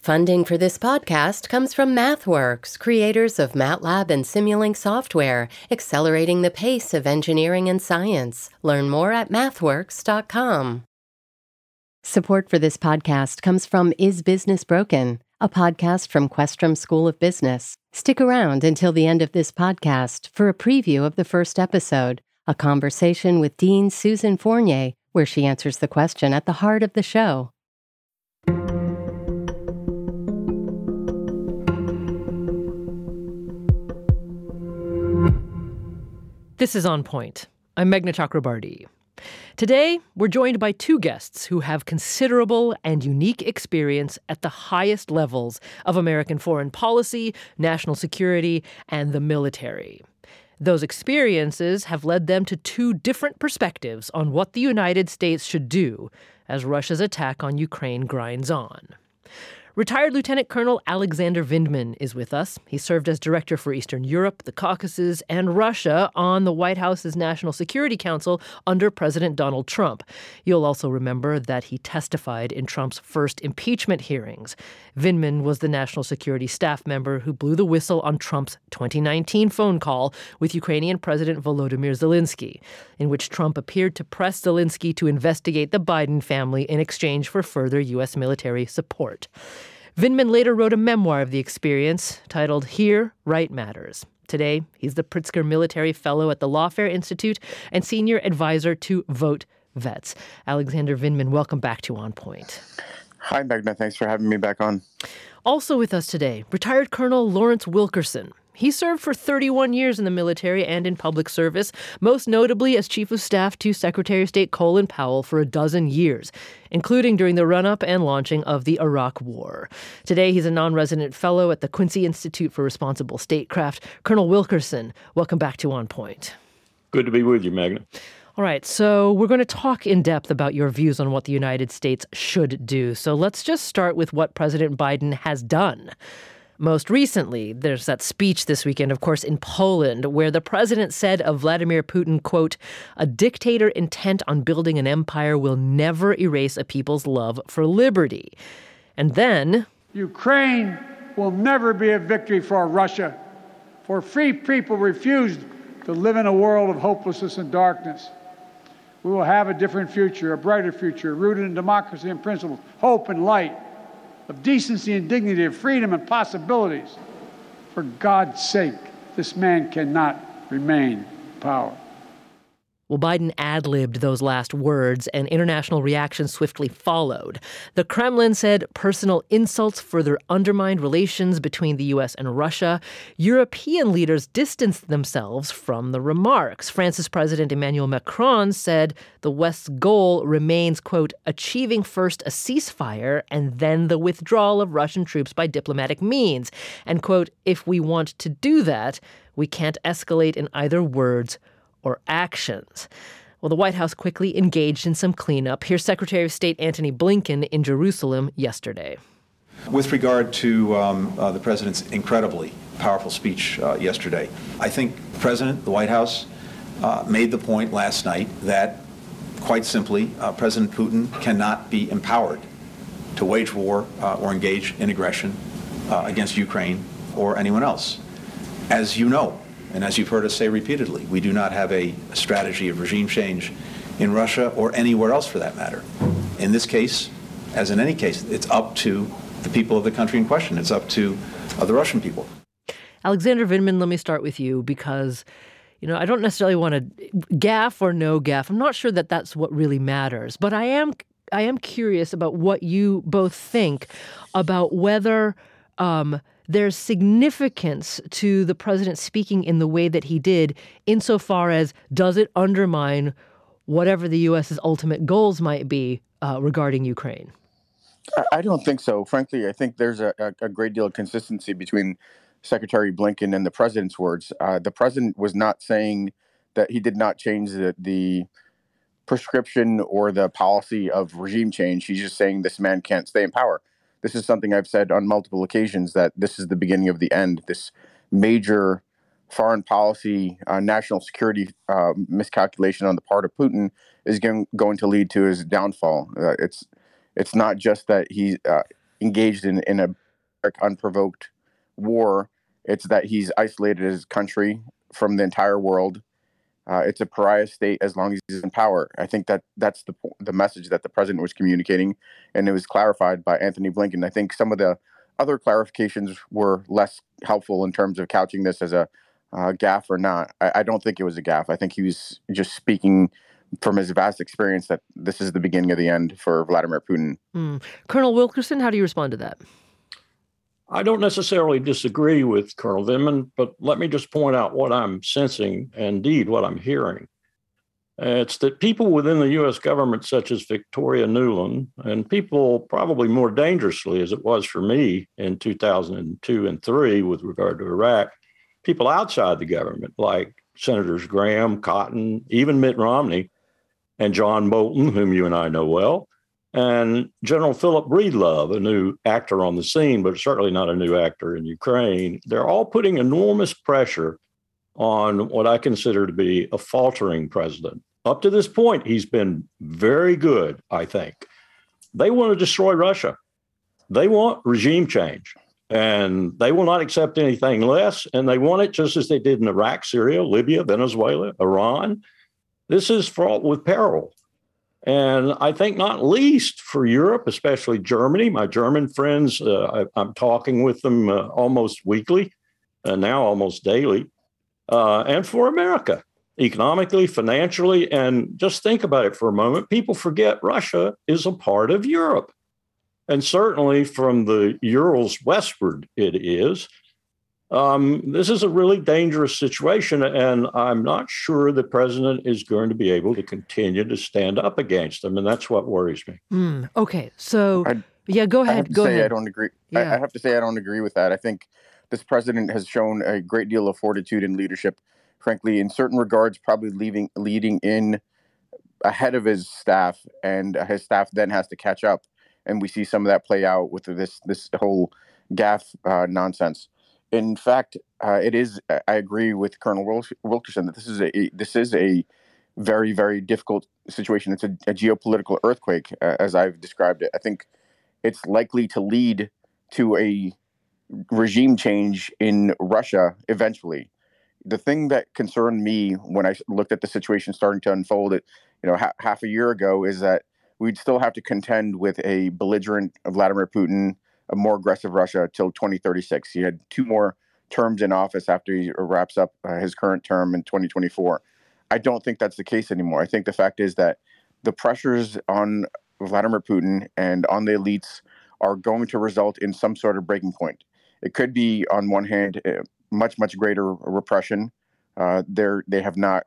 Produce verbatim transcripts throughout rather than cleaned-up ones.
Funding for this podcast comes from MathWorks, creators of MATLAB and Simulink software, accelerating the pace of engineering and science. Learn more at mathworks dot com. Support for this podcast comes from Is Business Broken, a podcast from Questrom School of Business. Stick around until the end of this podcast for a preview of the first episode, a conversation with Dean Susan Fournier, where she answers the question at the heart of the show. This is On Point. I'm Meghna Chakrabarty. Today, we're joined by two guests who have considerable and unique experience at the highest levels of American foreign policy, national security, and the military. Those experiences have led them to two different perspectives on what the United States should do as Russia's attack on Ukraine grinds on. Retired Lieutenant Colonel Alexander Vindman is with us. He served as Director for Eastern Europe, the Caucasus, and Russia on the White House's National Security Council under President Donald Trump. You'll also remember that he testified in Trump's first impeachment hearings. Vindman was the national security staff member who blew the whistle on Trump's twenty nineteen phone call with Ukrainian President Volodymyr Zelensky, in which Trump appeared to press Zelensky to investigate the Biden family in exchange for further U S military support. Vindman later wrote a memoir of the experience titled Here, Right Matters. Today, he's the Pritzker Military Fellow at the Lawfare Institute and Senior Advisor to Vote Vets. Alexander Vindman, welcome back to On Point. Hi, Meghna. Thanks for having me back on. Also with us today, retired Colonel Lawrence Wilkerson. He served for thirty-one years in the military and in public service, most notably as Chief of Staff to Secretary of State Colin Powell for a dozen years, including during the run-up and launching of the Iraq War. Today, he's a non-resident fellow at the Quincy Institute for Responsible Statecraft. Colonel Wilkerson, welcome back to On Point. Good to be with you, Meghna. All right, so we're going to talk in depth about your views on what the United States should do. So let's just start with what President Biden has done. Most recently, there's that speech this weekend, of course, in Poland, where the president said of Vladimir Putin, quote, "A dictator intent on building an empire will never erase a people's love for liberty." And then, Ukraine will never be a victory for Russia, for free people refused to live in a world of hopelessness and darkness. We will have a different future, a brighter future, rooted in democracy and principles, hope and light, of decency and dignity, of freedom and possibilities. For God's sake, this man cannot remain in power. Well, Biden ad-libbed those last words, and international reaction swiftly followed. The Kremlin said personal insults further undermined relations between the U S and Russia. European leaders distanced themselves from the remarks. France's President Emmanuel Macron said the West's goal remains, quote, achieving first a ceasefire and then the withdrawal of Russian troops by diplomatic means. And, quote, if we want to do that, we can't escalate in either words or actions. Well, the White House quickly engaged in some cleanup. Here's Secretary of State Antony Blinken in Jerusalem yesterday. With regard to um, uh, the president's incredibly powerful speech uh, yesterday, I think the president, the White House, uh, made the point last night that, quite simply, uh, President Putin cannot be empowered to wage war uh, or engage in aggression uh, against Ukraine or anyone else. As you know, and as you've heard us say repeatedly, we do not have a strategy of regime change in Russia or anywhere else for that matter. In this case, as in any case, it's up to the people of the country in question. It's up to uh, the Russian people. Alexander Vindman, let me start with you because, you know, I don't necessarily want to gaffe or no gaffe. I'm not sure that that's what really matters, but I am I am curious about what you both think about whether um, there's significance to the president speaking in the way that he did, insofar as does it undermine whatever the U S's ultimate goals might be uh, regarding Ukraine? I don't think so. Frankly, I think there's a, a great deal of consistency between Secretary Blinken and the president's words. Uh, the president was not saying that he did not change the, the prescription or the policy of regime change. He's just saying this man can't stay in power. This is something I've said on multiple occasions, that this is the beginning of the end. This major foreign policy, uh, national security uh, miscalculation on the part of Putin is going, going to lead to his downfall. Uh, it's it's not just that he uh, engaged in, in a unprovoked war. It's that he's isolated his country from the entire world. Uh, it's a pariah state as long as he's in power. I think that that's the the message that the president was communicating, and it was clarified by Anthony Blinken. I think some of the other clarifications were less helpful in terms of couching this as a uh, gaffe or not. I, I don't think it was a gaffe. I think he was just speaking from his vast experience that this is the beginning of the end for Vladimir Putin. Mm. Colonel Wilkerson, how do you respond to that? I don't necessarily disagree with Colonel Vindman, but let me just point out what I'm sensing, and indeed what I'm hearing. It's that people within the U S government, such as Victoria Nuland, and people probably more dangerously, as it was for me in two thousand two and three with regard to Iraq, people outside the government, like Senators Graham, Cotton, even Mitt Romney, and John Bolton, whom you and I know well, and General Philip Breedlove, a new actor on the scene, but certainly not a new actor in Ukraine. They're all putting enormous pressure on what I consider to be a faltering president. Up to this point, he's been very good, I think. They want to destroy Russia. They want regime change, and they will not accept anything less, and they want it just as they did in Iraq, Syria, Libya, Venezuela, Iran. This is fraught with peril. And I think not least for Europe, especially Germany. My German friends, uh, I, I'm talking with them uh, almost weekly, uh, now almost daily, uh, and for America, economically, financially. And just think about it for a moment. People forget Russia is a part of Europe. And certainly from the Urals westward, it is. Um, this is a really dangerous situation, and I'm not sure the president is going to be able to continue to stand up against them, and that's what worries me. Mm, okay, so I, yeah, go ahead. I have to go say ahead. I don't agree. Yeah. I, I have to say I don't agree with that. I think this president has shown a great deal of fortitude and leadership. Frankly, in certain regards, probably leaving leading in ahead of his staff, and his staff then has to catch up. And we see some of that play out with this this whole gaffe uh, nonsense. In fact, uh, it is. I agree with Colonel Wilkerson that this is a this is a very very difficult situation. It's a, a geopolitical earthquake, uh, as I've described it. I think it's likely to lead to a regime change in Russia eventually. The thing that concerned me when I looked at the situation starting to unfold, it you know ha- half a year ago, is that we'd still have to contend with a belligerent Vladimir Putin, a more aggressive Russia till twenty thirty-six. He had two more terms in office after he wraps up uh, his current term in twenty twenty-four. I don't think that's the case anymore. I think the fact is that the pressures on Vladimir Putin and on the elites are going to result in some sort of breaking point. It could be, on one hand, uh, much, much greater repression. Uh, they're, they have not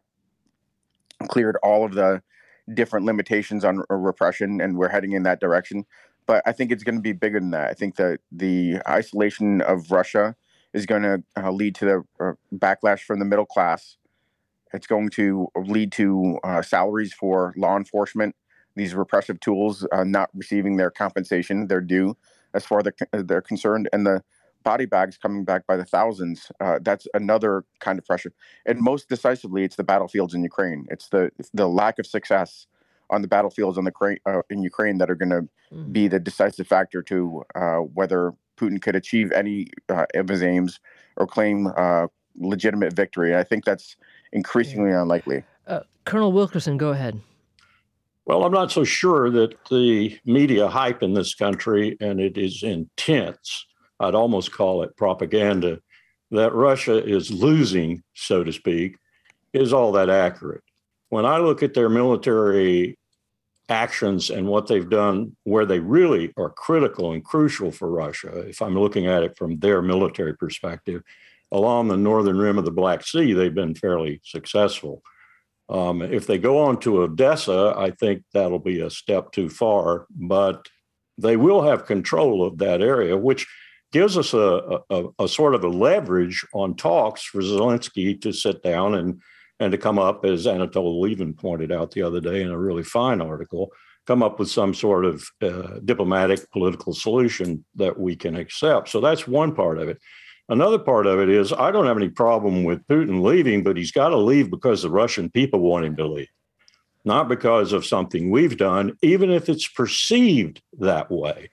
cleared all of the different limitations on uh, repression, and we're heading in that direction. But I think it's going to be bigger than that. I think that the isolation of Russia is going to uh, lead to the uh, backlash from the middle class. It's going to lead to uh, salaries for law enforcement, these repressive tools uh, not receiving their compensation, their due, as far as they're, they're concerned, and the body bags coming back by the thousands. Uh, that's another kind of pressure. And most decisively, it's the battlefields in Ukraine. It's the it's the lack of success on the battlefields on the uh, in Ukraine that are going to mm. be the decisive factor to uh, whether Putin could achieve any uh, of his aims or claim uh, legitimate victory. I think that's increasingly yeah. unlikely. Uh, Colonel Wilkerson, go ahead. Well, I'm not so sure that the media hype in this country, and it is intense, I'd almost call it propaganda, that Russia is losing, so to speak, is all that accurate. When I look at their military actions and what they've done, where they really are critical and crucial for Russia, if I'm looking at it from their military perspective, along the northern rim of the Black Sea, they've been fairly successful. Um, if they go on to Odessa, I think that'll be a step too far, but they will have control of that area, which gives us a, a, a sort of a leverage on talks for Zelensky to sit down and, and to come up, as Anatol Lieven pointed out the other day in a really fine article, come up with some sort of uh, diplomatic political solution that we can accept. So that's one part of it. Another part of it is I don't have any problem with Putin leaving, but he's got to leave because the Russian people want him to leave, not because of something we've done, even if it's perceived that way.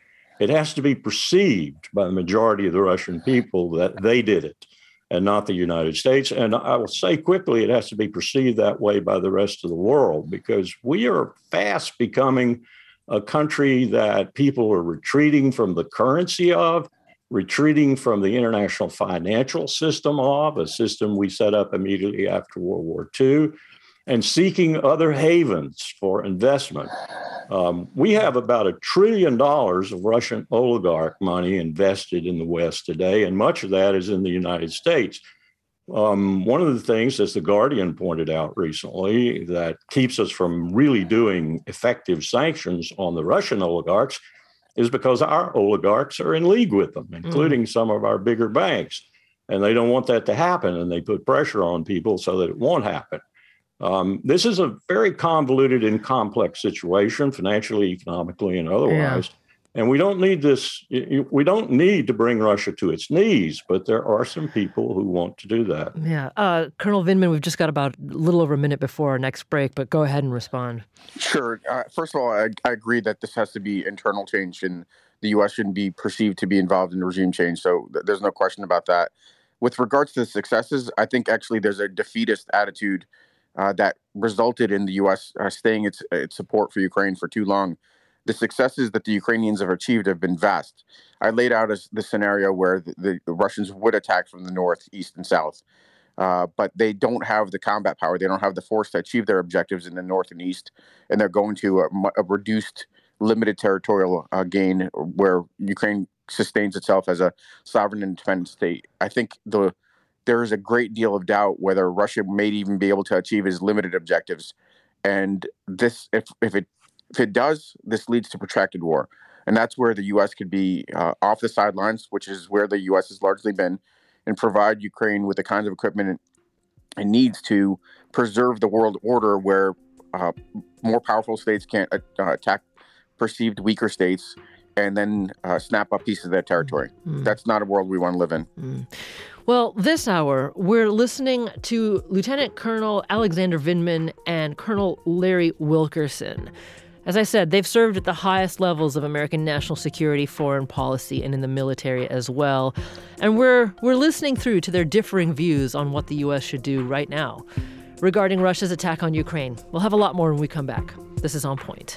it has to be perceived by the majority of the Russian people that they did it and not the United States. And I will say quickly, it has to be perceived that way by the rest of the world, because we are fast becoming a country that people are retreating from the currency of, retreating from the international financial system of, a system we set up immediately after World War Two, and seeking other havens for investment. Um, we have about a trillion dollars of Russian oligarch money invested in the West today, and much of that is in the United States. Um, one of the things, as The Guardian pointed out recently, that keeps us from really doing effective sanctions on the Russian oligarchs is because our oligarchs are in league with them, including mm. some of our bigger banks. And they don't want that to happen, and they put pressure on people so that it won't happen. Um, this is a very convoluted and complex situation, financially, economically, and otherwise. Yeah. And we don't need this. We don't need to bring Russia to its knees, but there are some people who want to do that. Yeah. Uh, Colonel Vindman, we've just got about a little over a minute before our next break, but go ahead and respond. Sure. Uh, first of all, I, I agree that this has to be internal change, and the U S shouldn't be perceived to be involved in regime change. So th- there's no question about that. With regards to the successes, I think actually there's a defeatist attitude uh, that resulted in the U S uh, staying its, its support for Ukraine for too long. The successes that the Ukrainians have achieved have been vast. I laid out as the scenario where the, the Russians would attack from the north, east, and south, uh, but they don't have the combat power. They don't have the force to achieve their objectives in the north and east, and they're going to a, a reduced, limited territorial uh, gain where Ukraine sustains itself as a sovereign and independent state. I think the there is a great deal of doubt whether Russia may even be able to achieve its limited objectives, and this, if if it If it does, this leads to protracted war. And that's where the U S could be uh, off the sidelines, which is where the U S has largely been, and provide Ukraine with the kinds of equipment it, it needs to preserve the world order where uh, more powerful states can't uh, attack perceived weaker states and then uh, snap up pieces of their territory. Mm. That's not a world we want to live in. Mm. Well, this hour, we're listening to Lieutenant Colonel Alexander Vindman and Colonel Larry Wilkerson. As I said, they've served at the highest levels of American national security, foreign policy, and in the military as well. And we're we're listening through to their differing views on what the U S should do right now regarding Russia's attack on Ukraine. We'll have a lot more when we come back. This is On Point.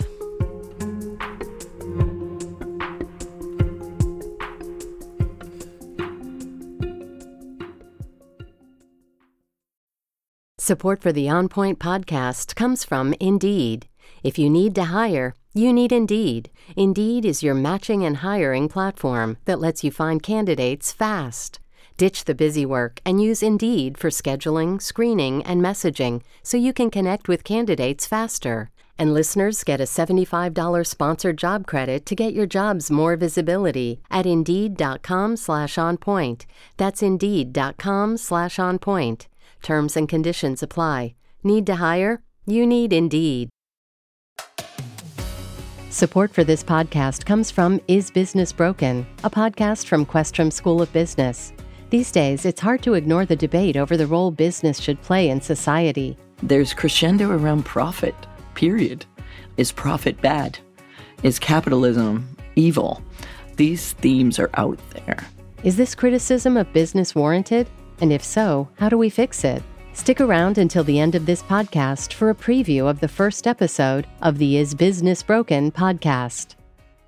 Support for the On Point podcast comes from Indeed. If you need to hire, you need Indeed. Indeed is your matching and hiring platform that lets you find candidates fast. Ditch the busy work and use Indeed for scheduling, screening, and messaging so you can connect with candidates faster. And listeners get a seventy-five dollars sponsored job credit to get your jobs more visibility at Indeed.com slash on point. That's Indeed.com slash on point. Terms and conditions apply. Need to hire? You need Indeed. Support for this podcast comes from Is Business Broken?, a podcast from Questrom School of Business. These days, it's hard to ignore the debate over the role business should play in society. There's crescendo around profit, period. Is profit bad? Is capitalism evil? These themes are out there. Is this criticism of business warranted? And if so, how do we fix it? Stick around until the end of this podcast for a preview of the first episode of the Is Business Broken podcast.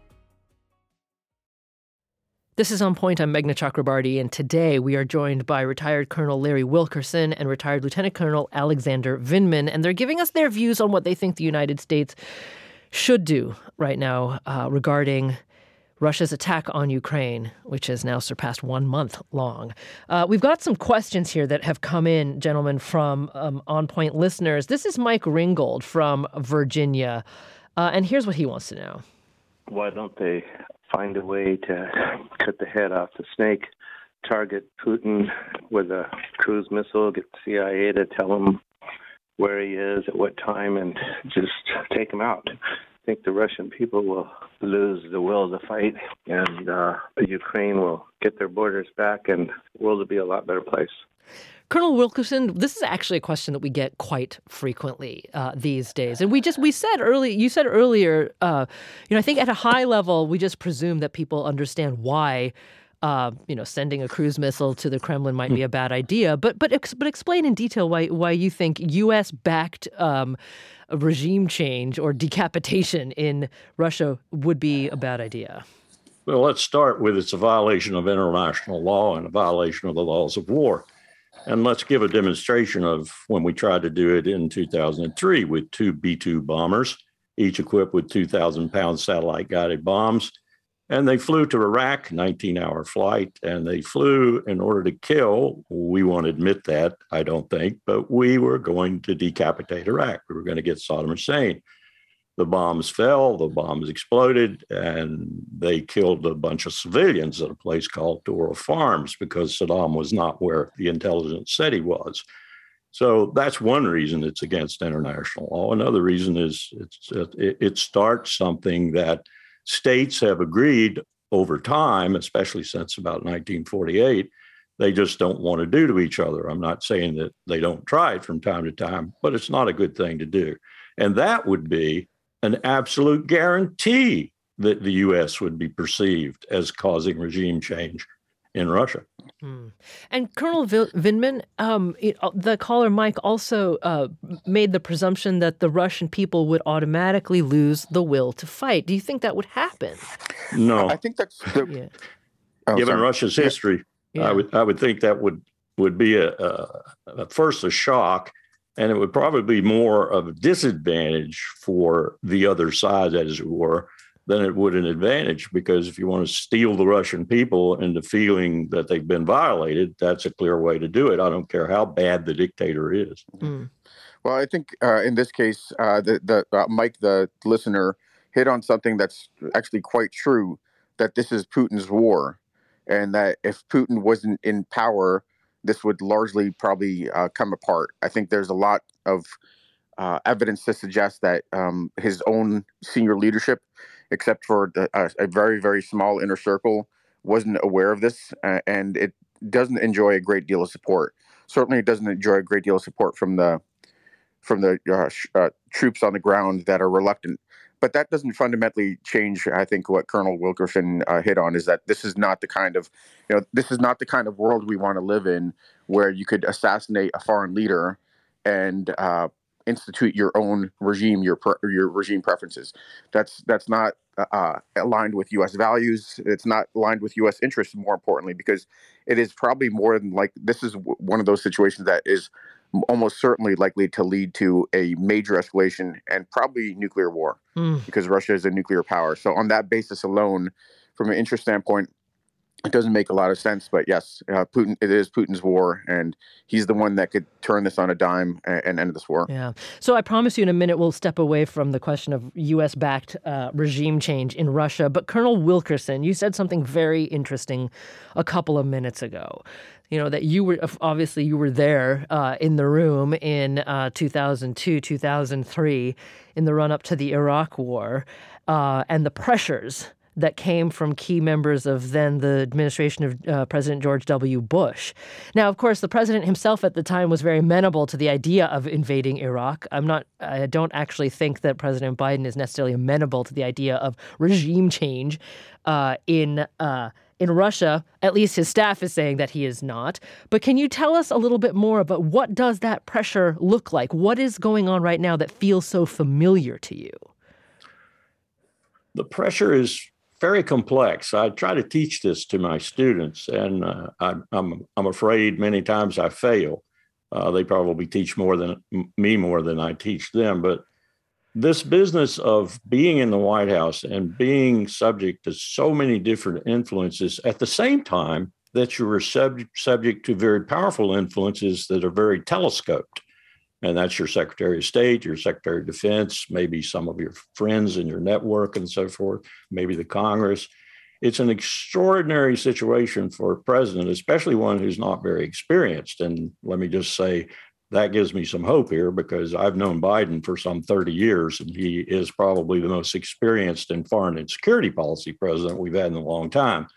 This is On Point. I'm Meghna Chakrabarty, and today we are joined by retired Colonel Larry Wilkerson and retired Lieutenant Colonel Alexander Vindman, and they're giving us their views on what they think the United States should do right now uh, regarding Russia's attack on Ukraine, which has now surpassed one month long. Uh, we've got some questions here that have come in, gentlemen, from um, On Point listeners. This is Mike Ringgold from Virginia, uh, and here's what he wants to know. Why don't they find a way to cut the head off the snake, target Putin with a cruise missile, get the C I A to tell him where he is, at what time, and just take him out? I think the Russian people will lose the will to fight, and uh, Ukraine will get their borders back, and the world will be a lot better place. Colonel Wilkerson, this is actually a question that we get quite frequently uh, these days. And we just, we said early, you said earlier, uh, you know, I think at a high level, we just presume that people understand why, uh, you know, sending a cruise missile to the Kremlin might be a bad idea. But but ex- but explain in detail why why you think U S-backed um, regime change or decapitation in Russia would be a bad idea. Well, let's start with it's a violation of international law and a violation of the laws of war. And let's give a demonstration of when we tried to do it in two thousand three with two B two bombers, each equipped with two thousand pound satellite-guided bombs. And they flew to Iraq, nineteen-hour flight, and they flew in order to kill. We won't admit that, I don't think, but we were going to decapitate Iraq. We were going to get Saddam Hussein. The bombs fell, the bombs exploded, and they killed a bunch of civilians at a place called Dora Farms because Saddam was not where the intelligence said he was. So that's one reason it's against international law. Another reason is it's, it, it starts something that states have agreed over time, especially since about nineteen forty-eight, they just don't want to do to each other. I'm not saying that they don't try it from time to time, but it's not a good thing to do. And that would be an absolute guarantee that the U S would be perceived as causing regime change in Russia. Hmm. And Colonel Vindman, um, it, the caller Mike also uh, made the presumption that the Russian people would automatically lose the will to fight. Do you think that would happen? No. I think that's the, Yeah. oh, Given sorry. Russia's history, Yeah. I would I would think that would would be a, a at first a shock, and it would probably be more of a disadvantage for the other side, as it were, than it would an advantage. Because if you want to steal the Russian people into feeling that they've been violated, that's a clear way to do it. I don't care how bad the dictator is. Mm. Well, I think uh, in this case, uh, the, the uh, Mike, the listener, hit on something that's actually quite true, that this is Putin's war, and that if Putin wasn't in power, this would largely probably uh, come apart. I think there's a lot of uh, evidence to suggest that um, his own senior leadership, except for the, uh, a very, very small inner circle, wasn't aware of this, uh, and it doesn't enjoy a great deal of support. Certainly, it doesn't enjoy a great deal of support from the from the uh, sh- uh, troops on the ground that are reluctant. But that doesn't fundamentally change, I think, what Colonel Wilkerson uh, hit on, is that this is not the kind of, you know, this is not the kind of world we want to live in, where you could assassinate a foreign leader and uh, institute your own regime, your pre- your regime preferences. That's that's not uh, aligned with U S values. It's not aligned with U S interests, more importantly, because it is probably more than like, this is w- one of those situations that is almost certainly likely to lead to a major escalation and probably nuclear war, mm. because Russia is a nuclear power. So on that basis alone, from an interest standpoint, it doesn't make a lot of sense. But yes, uh, Putin, it is Putin's war, and he's the one that could turn this on a dime and, and end this war. Yeah. So I promise you in a minute we'll step away from the question of U S-backed uh, regime change in Russia. But Colonel Wilkerson, you said something very interesting a couple of minutes ago. You know, that you were, obviously you were there uh, in the room in uh, two thousand two, two thousand three, in the run-up to the Iraq War, uh, and the pressures that came from key members of then the administration of uh, President George W. Bush. Now, of course, the president himself at the time was very amenable to the idea of invading Iraq. I'm not, I don't actually think that President Biden is necessarily amenable to the idea of regime change uh, in uh, in Russia. At least his staff is saying that he is not. But can you tell us a little bit more about what does that pressure look like? What is going on right now that feels so familiar to you? The pressure is very complex. I try to teach this to my students, and uh, I, I'm I'm afraid many times I fail. Uh, they probably teach more than me more than I teach them. But this business of being in the White House and being subject to so many different influences at the same time that you are sub- subject to very powerful influences that are very telescoped. And that's your Secretary of State, your Secretary of Defense, maybe some of your friends in your network and so forth, maybe the Congress. It's an extraordinary situation for a president, especially one who's not very experienced. And let me just say, that gives me some hope here, because I've known Biden for some thirty years, and he is probably the most experienced in foreign and security policy president we've had in a long time.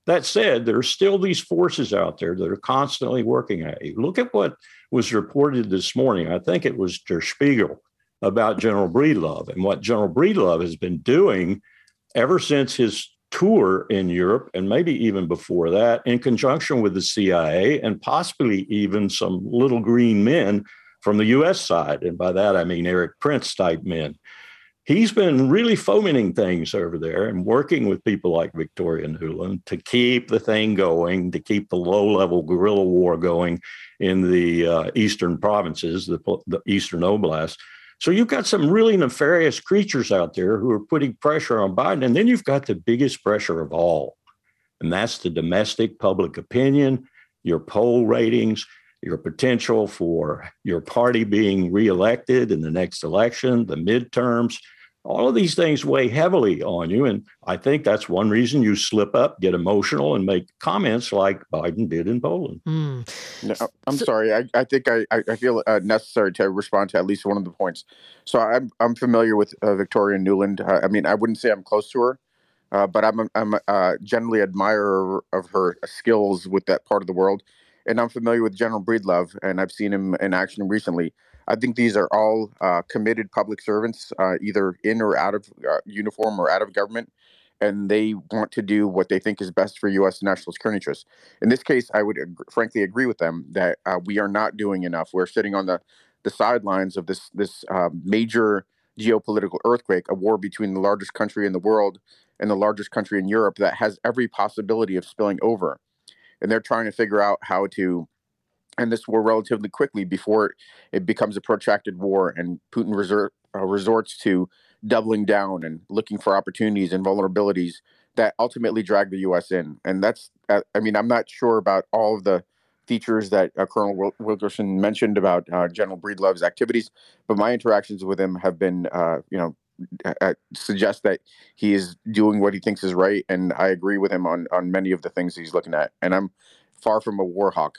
That said, there are still these forces out there that are constantly working at you. Look at what was reported this morning. I think it was Der Spiegel about General Breedlove and what General Breedlove has been doing ever since his tour in Europe, and maybe even before that, in conjunction with the C I A and possibly even some little green men from the U S side. And by that, I mean Erik Prince type men. He's been really fomenting things over there and working with people like Victoria Nuland to keep the thing going, to keep the low-level guerrilla war going in the uh, eastern provinces, the, the eastern oblasts. So you've got some really nefarious creatures out there who are putting pressure on Biden. And then you've got the biggest pressure of all, and that's the domestic public opinion, your poll ratings, your potential for your party being reelected in the next election, the midterms. All of these things weigh heavily on you. And I think that's one reason you slip up, get emotional, and make comments like Biden did in Poland. Mm. No, I'm so, sorry. I, I think I, I feel uh, necessary to respond to at least one of the points. So I'm I'm familiar with uh, Victoria Nuland. Uh, I mean, I wouldn't say I'm close to her, uh, but I'm I'm uh, generally admirer of her skills with that part of the world. And I'm familiar with General Breedlove, and I've seen him in action recently. I think these are all uh, committed public servants, uh, either in or out of uh, uniform or out of government, and they want to do what they think is best for U S national security interests. In this case, I would ag- frankly agree with them that uh, we are not doing enough. We're sitting on the, the sidelines of this this uh, major geopolitical earthquake, a war between the largest country in the world and the largest country in Europe that has every possibility of spilling over. And they're trying to figure out how to end this war relatively quickly before it becomes a protracted war and Putin resort, uh, resorts to doubling down and looking for opportunities and vulnerabilities that ultimately drag the U S in. And that's, uh, I mean, I'm not sure about all of the features that uh, Colonel Wil- Wilkerson mentioned about uh, General Breedlove's activities, but my interactions with him have been, uh, you know, uh, suggest that he is doing what he thinks is right. And I agree with him on, on many of the things he's looking at. And I'm far from a war hawk.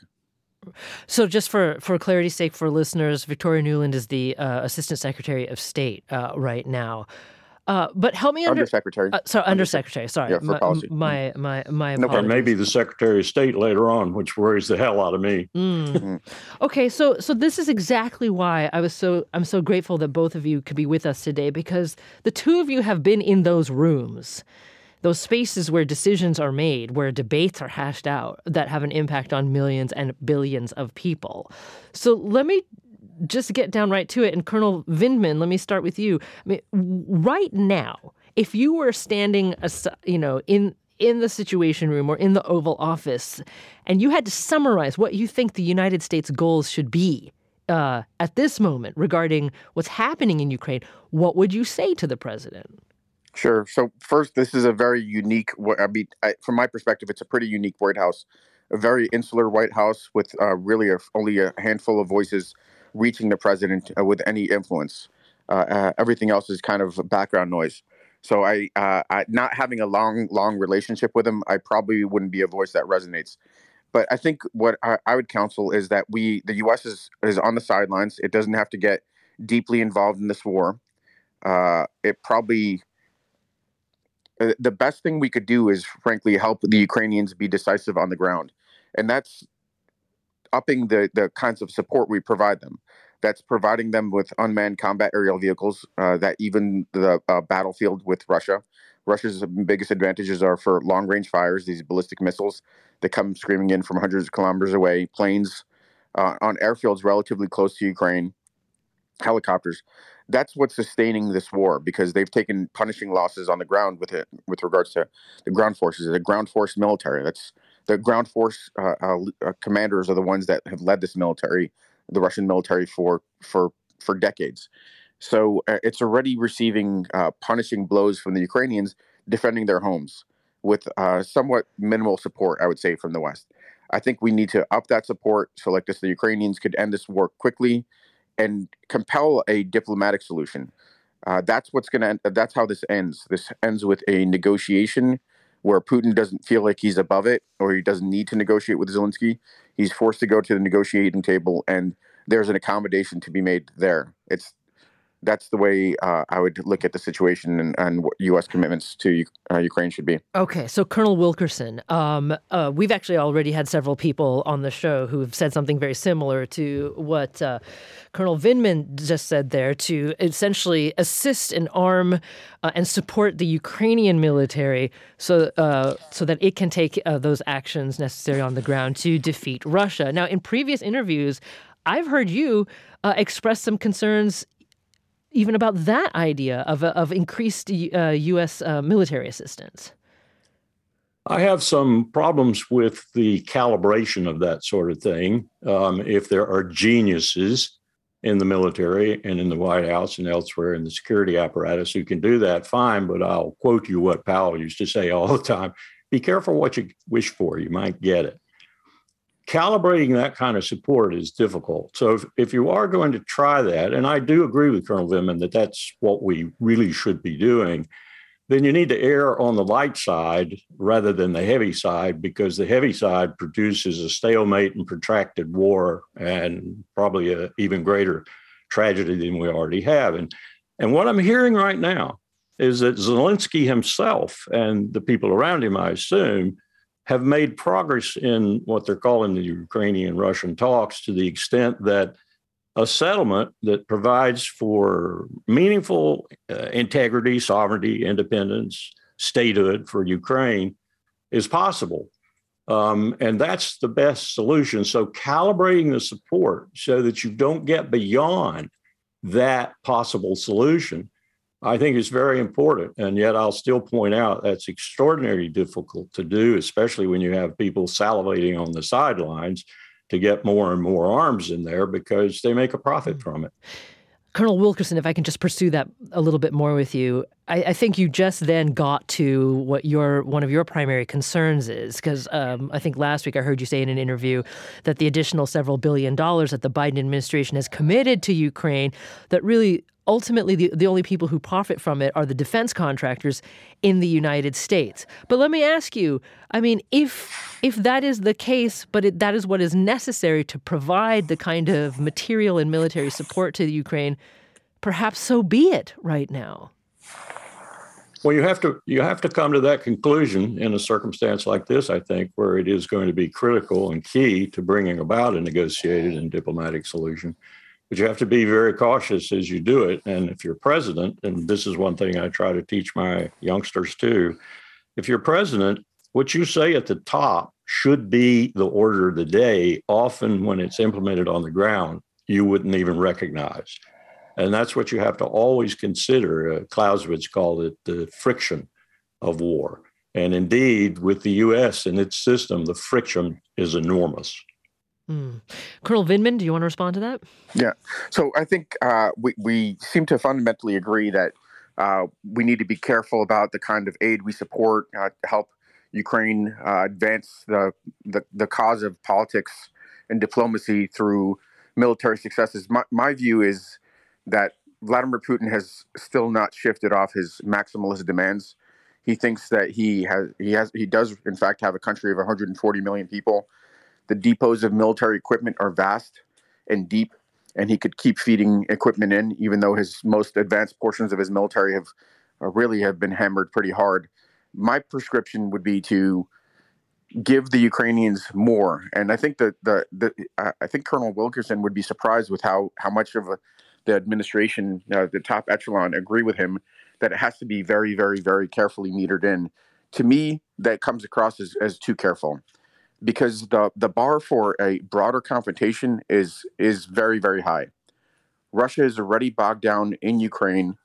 So just for, for clarity's sake for listeners, Victoria Nuland is the uh, Assistant Secretary of State uh, right now. Uh, but help me under undersecretary. Uh, sorry, undersecretary. Sorry, yeah, for my, policy. my my my No, apologies. And maybe the Secretary of State later on, which worries the hell out of me. Mm. Mm-hmm. Okay, so so this is exactly why I was so I'm so grateful that both of you could be with us today, because the two of you have been in those rooms, those spaces where decisions are made, where debates are hashed out that have an impact on millions and billions of people. So let me just get down right to it. And Colonel Vindman, let me start with you. I mean, right now, if you were standing, you know, in in the Situation Room or in the Oval Office, and you had to summarize what you think the United States goals should be uh, at this moment regarding what's happening in Ukraine, what would you say to the president? Sure. So first, this is a very unique, I mean, I, from my perspective, it's a pretty unique White House, a very insular White House with uh, really a, only a handful of voices reaching the president uh, with any influence. Uh, uh, everything else is kind of background noise. So I, uh, I, not having a long, long relationship with him, I probably wouldn't be a voice that resonates. But I think what I, I would counsel is that we, the U S is, is on the sidelines. It doesn't have to get deeply involved in this war. Uh, it probably, uh, the best thing we could do is frankly help the Ukrainians be decisive on the ground. And that's upping the, the kinds of support we provide them. That's providing them with unmanned combat aerial vehicles uh, that even the uh, battlefield with Russia. Russia's biggest advantages are for long-range fires, these ballistic missiles that come screaming in from hundreds of kilometers away, planes uh, on airfields relatively close to Ukraine, helicopters. That's what's sustaining this war, because they've taken punishing losses on the ground with it, with regards to the ground forces, the ground force military. That's the ground force uh, uh, commanders are the ones that have led this military, the Russian military, for for for decades. So uh, it's already receiving uh, punishing blows from the Ukrainians defending their homes with uh, somewhat minimal support, I would say, from the West. I think we need to up that support so like this, the Ukrainians could end this war quickly and compel a diplomatic solution. Uh, that's what's going to end. That's how this ends. This ends with a negotiation where Putin doesn't feel like he's above it, or he doesn't need to negotiate with Zelensky. He's forced to go to the negotiating table, and there's an accommodation to be made there. It's that's the way uh, I would look at the situation and, and what U S commitments to uh, Ukraine should be. Okay, so Colonel Wilkerson, um, uh, we've actually already had several people on the show who have said something very similar to what uh, Colonel Vindman just said there, to essentially assist and arm uh, and support the Ukrainian military so uh, so that it can take uh, those actions necessary on the ground to defeat Russia. Now, in previous interviews, I've heard you uh, express some concerns even about that idea of of increased uh, U S uh, military assistance. I have some problems with the calibration of that sort of thing. Um, if there are geniuses in the military and in the White House and elsewhere in the security apparatus who can do that, fine, but I'll quote you what Powell used to say all the time: be careful what you wish for, you might get it. Calibrating that kind of support is difficult. So if, if you are going to try that, and I do agree with Colonel Vindman that that's what we really should be doing, then you need to err on the light side rather than the heavy side, because the heavy side produces a stalemate and protracted war and probably an even greater tragedy than we already have. And, and what I'm hearing right now is that Zelensky himself and the people around him, I assume, have made progress in what they're calling the Ukrainian-Russian talks, to the extent that a settlement that provides for meaningful uh, integrity, sovereignty, independence, statehood for Ukraine is possible. Um, and that's the best solution. So calibrating the support so that you don't get beyond that possible solution, I think is very important. And yet I'll still point out that's extraordinarily difficult to do, especially when you have people salivating on the sidelines to get more and more arms in there because they make a profit from it. Colonel Wilkerson, if I can just pursue that a little bit more with you, I, I think you just then got to what your one of your primary concerns is, because um, I think last week I heard you say in an interview that the additional several billion dollars that the Biden administration has committed to Ukraine, that really ultimately the, the only people who profit from it are the defense contractors in the United States. But let me ask you, I mean, if if that is the case, but it, that is what is necessary to provide the kind of material and military support to the Ukraine, perhaps so be it right now. Well, you have to you have to come to that conclusion in a circumstance like this, I think, where it is going to be critical and key to bringing about a negotiated and diplomatic solution. But you have to be very cautious as you do it. And if you're president, and this is one thing I try to teach my youngsters too, if you're president, what you say at the top should be the order of the day. Often when it's implemented on the ground, you wouldn't even recognize. And that's what you have to always consider. Uh, Clausewitz called it the friction of war. And indeed, with the U S and its system, the friction is enormous. Mm. Colonel Vindman, do you want to respond to that? Yeah. So I think uh, we, we seem to fundamentally agree that uh, we need to be careful about the kind of aid we support uh, to help Ukraine uh, advance the, the the cause of politics and diplomacy through military successes. My, my view is that Vladimir Putin has still not shifted off his maximalist demands. He thinks that he has he has he does in fact have a country of one hundred forty million people. The depots of military equipment are vast and deep, and he could keep feeding equipment in, even though his most advanced portions of his military have uh, really have been hammered pretty hard. My prescription would be to give the Ukrainians more, and I think that the, the uh, I think Colonel Wilkerson would be surprised with how how much of a, the administration, uh, the top echelon, agree with him that it has to be very, very, very carefully metered in. To me, that comes across as, as too careful. Because the, the bar for a broader confrontation is is very, very high. Russia is already bogged down in Ukraine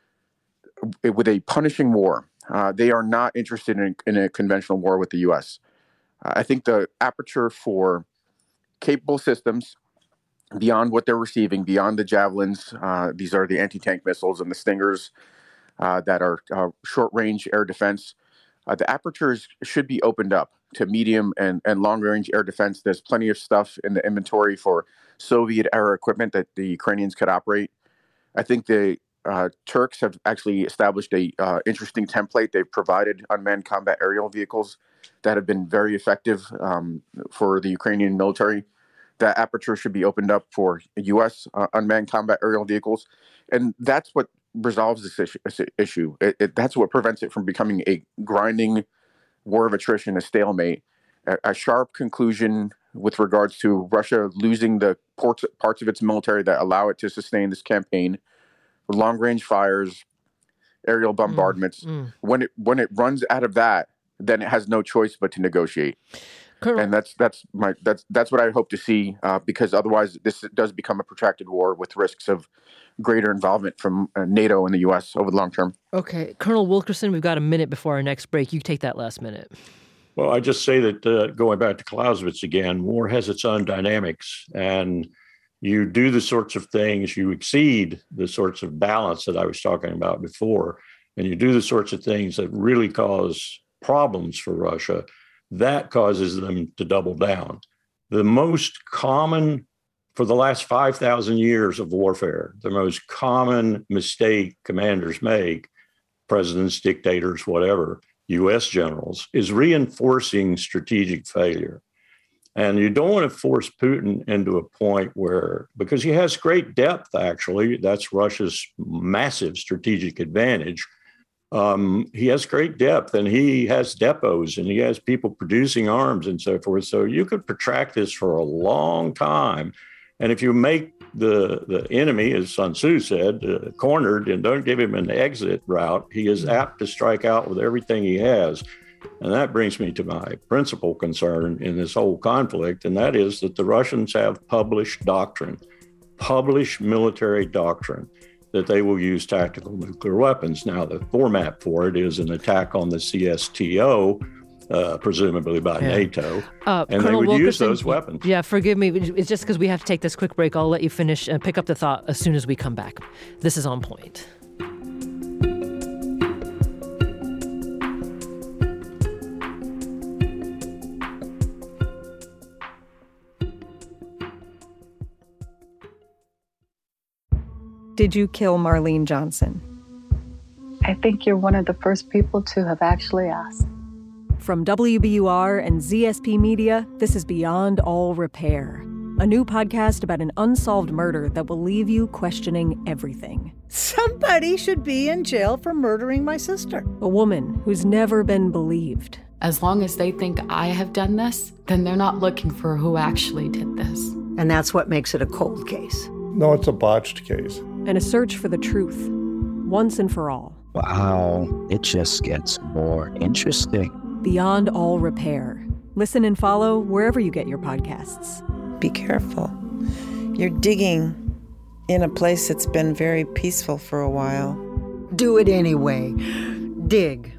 with a punishing war. Uh, they are not interested in, in a conventional war with the U S. Uh, I think the aperture for capable systems beyond what they're receiving, beyond the Javelins, uh, these are the anti-tank missiles and the Stingers uh, that are uh, short-range air defense, uh, the apertures should be opened up to medium and, and long-range air defense. There's plenty of stuff in the inventory for Soviet-era equipment that the Ukrainians could operate. I think the uh, Turks have actually established a uh, interesting template. They've provided unmanned combat aerial vehicles that have been very effective um, for the Ukrainian military. that aperture should be opened up for U S uh, unmanned combat aerial vehicles. And that's what resolves this issue. issue. It, it, that's what prevents it from becoming a grinding war of attrition, a stalemate, a, a sharp conclusion with regards to Russia losing the ports, parts of its military that allow it to sustain this campaign, long-range fires, aerial bombardments. Mm, mm. When it when it runs out of that, then it has no choice but to negotiate. Colonel. And that's that's my that's that's what I hope to see, uh, because otherwise this does become a protracted war with risks of greater involvement from uh, NATO and the U S over the long term. Okay, Colonel Wilkerson, we've got a minute before our next break. You take that last minute. Well, I just say that uh, going back to Clausewitz again, war has its own dynamics, and you do the sorts of things, you exceed the sorts of balance that I was talking about before, and you do the sorts of things that really cause problems for Russia. That causes them to double down. The most common, for the last five thousand years of warfare, the most common mistake commanders make, presidents, dictators, whatever, U S generals, is reinforcing strategic failure. And you don't want to force Putin into a point where, because he has great depth, actually, that's Russia's massive strategic advantage. Um, he has great depth, and he has depots, and he has people producing arms and so forth. So you could protract this for a long time. And if you make the, the enemy, as Sun Tzu said, uh, cornered and don't give him an exit route, he is apt to strike out with everything he has. And that brings me to my principal concern in this whole conflict, and that is that the Russians have published doctrine, published military doctrine, that they will use tactical nuclear weapons. Now, the format for it is an attack on the C S T O, uh, presumably by yeah. NATO, uh, and Colonel they would Wilkerson, use those weapons. Yeah, forgive me. It's just because we have to take this quick break. I'll let you finish and pick up the thought as soon as we come back. This is On Point. Did you kill Marlene Johnson? I think you're one of the first people to have actually asked. From W B U R and Z S P Media, this is Beyond All Repair, a new podcast about an unsolved murder that will leave you questioning everything. Somebody should be in jail for murdering my sister. A woman who's never been believed. As long as they think I have done this, then they're not looking for who actually did this. And that's what makes it a cold case. No, it's a botched case. And a search for the truth, once and for all. Wow, it just gets more interesting. Beyond All Repair. Listen and follow wherever you get your podcasts. Be careful. You're digging in a place that's been very peaceful for a while. Do it anyway. Dig.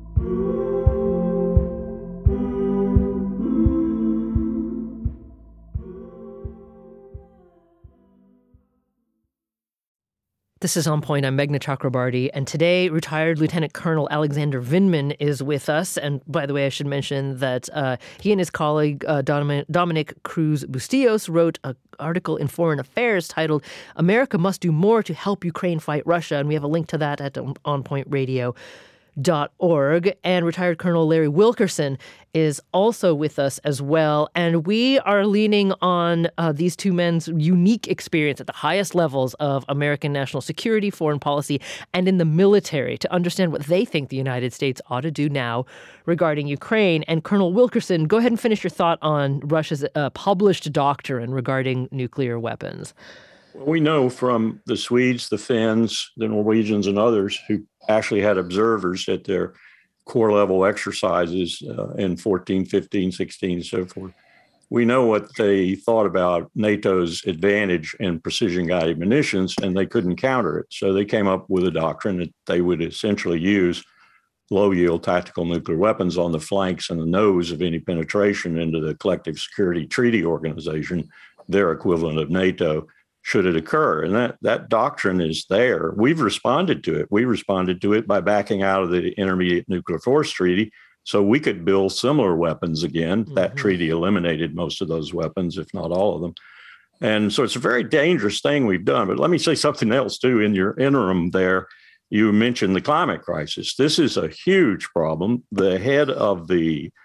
This is On Point. I'm Meghna Chakrabarty, and today retired Lieutenant Colonel Alexander Vindman is with us. And by the way, I should mention that uh, he and his colleague uh, Dominic, Dominic Cruz Bustillos wrote an article in Foreign Affairs titled "America Must Do More to Help Ukraine Fight Russia," and we have a link to that at on point radio dot org. And retired Colonel Larry Wilkerson is also with us as well. And we are leaning on uh, these two men's unique experience at the highest levels of American national security, foreign policy, and in the military to understand what they think the United States ought to do now regarding Ukraine. And Colonel Wilkerson, go ahead and finish your thought on Russia's uh, published doctrine regarding nuclear weapons. We know from the Swedes, the Finns, the Norwegians, and others who actually had observers at their core level exercises uh, in fourteen, fifteen, sixteen, so forth. We know what they thought about NATO's advantage in precision-guided munitions, and they couldn't counter it. So they came up with a doctrine that they would essentially use low-yield tactical nuclear weapons on the flanks and the nose of any penetration into the Collective Security Treaty Organization, their equivalent of NATO, should it occur. And that, that doctrine is there. We've responded to it. We responded to it by backing out of the Intermediate Nuclear Force Treaty so we could build similar weapons again. Mm-hmm. That treaty eliminated most of those weapons, if not all of them. And so it's a very dangerous thing we've done. But let me say something else, too. In your interim there, you mentioned the climate crisis. This is a huge problem. The head of the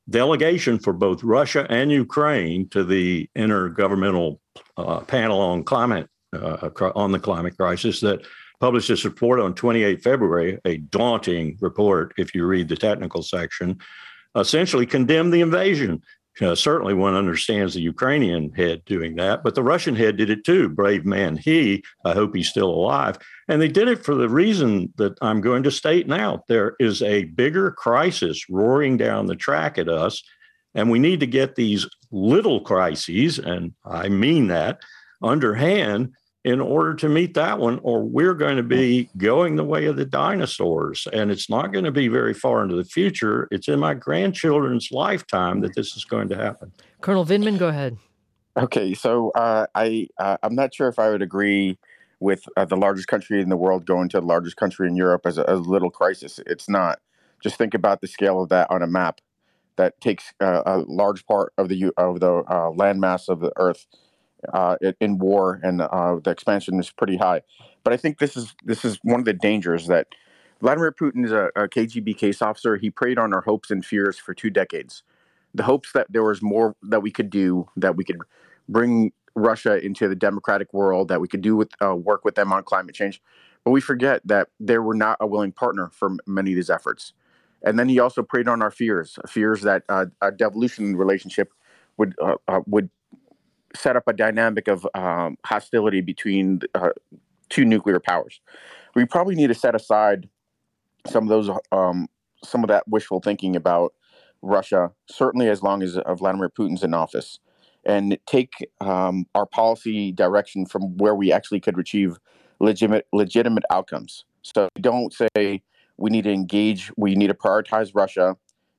delegation for both Russia and Ukraine to the Intergovernmental uh, Panel on Climate uh, on the climate crisis that published this report on the twenty-eighth of February, a daunting report if you read the technical section, essentially condemned the invasion. Uh, certainly one understands the Ukrainian head doing that, but the Russian head did it too. Brave man he. I hope he's still alive. And they did it for the reason that I'm going to state now. There is a bigger crisis roaring down the track at us, and we need to get these little crises, and I mean that, underhand in order to meet that one, or we're going to be going the way of the dinosaurs. And it's not going to be very far into the future. It's in my grandchildren's lifetime that this is going to happen. Colonel Vindman, go ahead. Okay, so uh, I, uh, I'm not sure if I would agree with uh, the largest country in the world going to the largest country in Europe as a, as a little crisis. It's not. Just think about the scale of that on a map. That takes uh, a large part of the of the uh, landmass of the Earth. Uh, in war, and uh, the expansion is pretty high. But I think this is this is one of the dangers that Vladimir Putin is a, a K G B case officer. He preyed on our hopes and fears for two decades. The hopes that there was more that we could do, that we could bring Russia into the democratic world, that we could do with uh, work with them on climate change. But we forget that they were not a willing partner for many of these efforts. And then he also preyed on our fears, fears that uh, a devolution relationship would uh, uh, would set up a dynamic of um, hostility between uh, two nuclear powers. We probably need to set aside some of those, um, some of that wishful thinking about Russia, certainly as long as uh, Vladimir Putin's in office, and take um, our policy direction from where we actually could achieve legitimate, legitimate outcomes. So don't say we need to engage, we need to prioritize Russia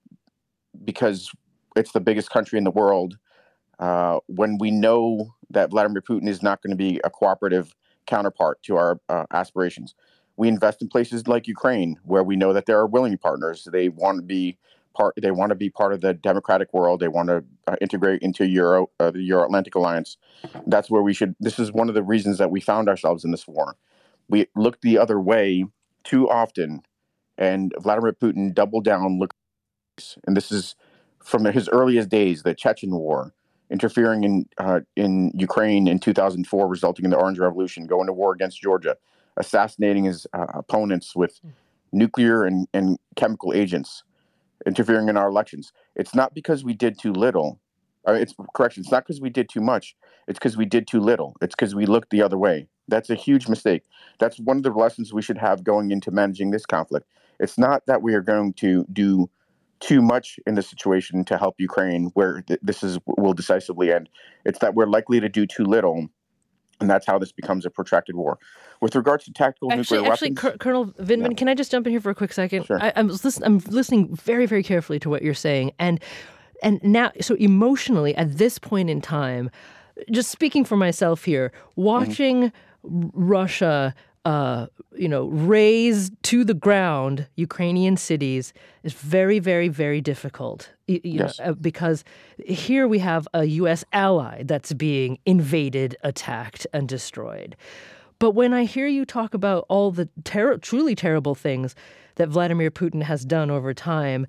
because it's the biggest country in the world, Uh, when we know that Vladimir Putin is not going to be a cooperative counterpart to our uh, aspirations. We invest in places like Ukraine, where we know that there are willing partners. They want to be part. They want to be part of the democratic world. They want to uh, integrate into Euro, uh, the Euro-Atlantic Alliance. That's where we should. This is one of the reasons that we found ourselves in this war. We looked the other way too often, and Vladimir Putin doubled down. Look, and this is from his earliest days, the Chechen War. Interfering in uh, in Ukraine in two thousand four, resulting in the Orange Revolution, going to war against Georgia, assassinating his uh, opponents with nuclear and, and chemical agents, interfering in our elections. It's not because we did too little. Uh, it's correction. It's not because we did too much. It's because we did too little. It's because we looked the other way. That's a huge mistake. That's one of the lessons we should have going into managing this conflict. It's not that we are going to do too much in the situation to help Ukraine, where th- this is will decisively end. It's that we're likely to do too little, and that's how this becomes a protracted war. With regards to tactical actually, nuclear actually, weapons... Actually, Colonel Vindman, yeah. Can I just jump in here for a quick second? Sure. I, I'm, listen, I'm listening very, very carefully to what you're saying. And, and now, so emotionally, at this point in time, just speaking for myself here, watching mm-hmm. Russia... Uh, you know, raze to the ground Ukrainian cities is very, very, very difficult. You, you yes. know, because here we have a U S ally that's being invaded, attacked, and destroyed. But when I hear you talk about all the ter- truly terrible things that Vladimir Putin has done over time,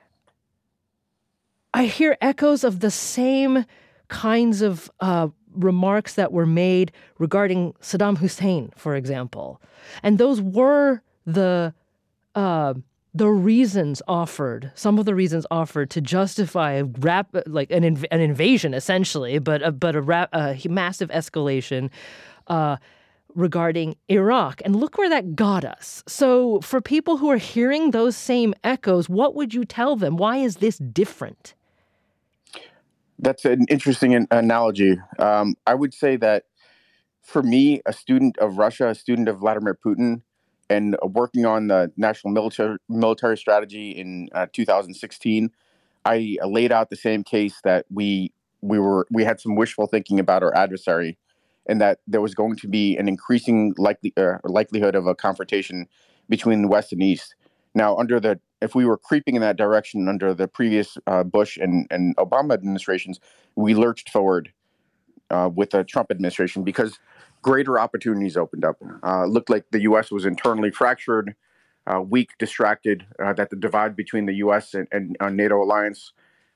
I hear echoes of the same kinds of uh, remarks that were made regarding Saddam Hussein, for example. And those were the uh, the reasons offered, some of the reasons offered to justify a rap, like an inv- an invasion, essentially, but a, but a, rap, a massive escalation uh, regarding Iraq. And look where that got us. So for people who are hearing those same echoes, what would you tell them? Why is this different? That's an interesting an- analogy. Um, I would say that for me, a student of Russia, a student of Vladimir Putin, and working on the national military military strategy in uh, two thousand sixteen, I laid out the same case that we we were we had some wishful thinking about our adversary, and that there was going to be an increasing likely uh, likelihood of a confrontation between the West and East. Now, under the if we were creeping in that direction under the previous uh, Bush and, and Obama administrations, we lurched forward uh, with the Trump administration because greater opportunities opened up. Uh, looked like the U S was internally fractured, uh, weak, distracted, uh, that the divide between the U S and, and uh, NATO alliance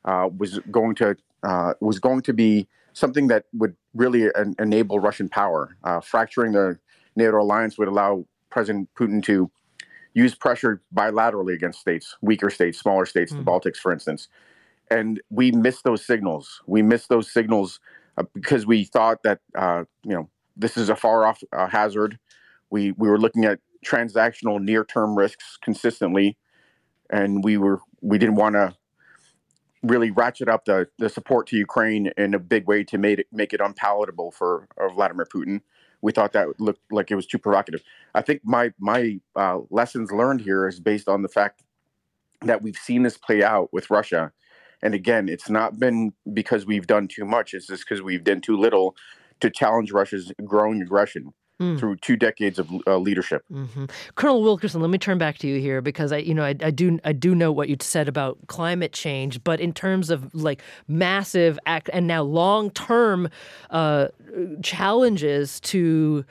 uh, was going to uh, was going to be something that would really en- enable Russian power. Uh, fracturing the NATO alliance would allow President Putin to use pressure bilaterally against states, weaker states, smaller states, mm. the Baltics, for instance. And we missed those signals. We missed those signals uh, because we thought that, uh, you know, this is a far-off uh, hazard. We we were looking at transactional near-term risks consistently, and we were we didn't want to really ratchet up the, the support to Ukraine in a big way to make it, make it unpalatable for uh, Vladimir Putin. We thought that looked like it was too provocative. I think my my uh, lessons learned here is based on the fact that we've seen this play out with Russia. And again, it's not been because we've done too much. It's just because we've done too little to challenge Russia's growing aggression mm. through two decades of uh, leadership. Mm-hmm. Colonel Wilkerson, let me turn back to you here because I, you know, I, I do I do know what you said about climate change, but in terms of like massive act and now long-term uh, challenges to.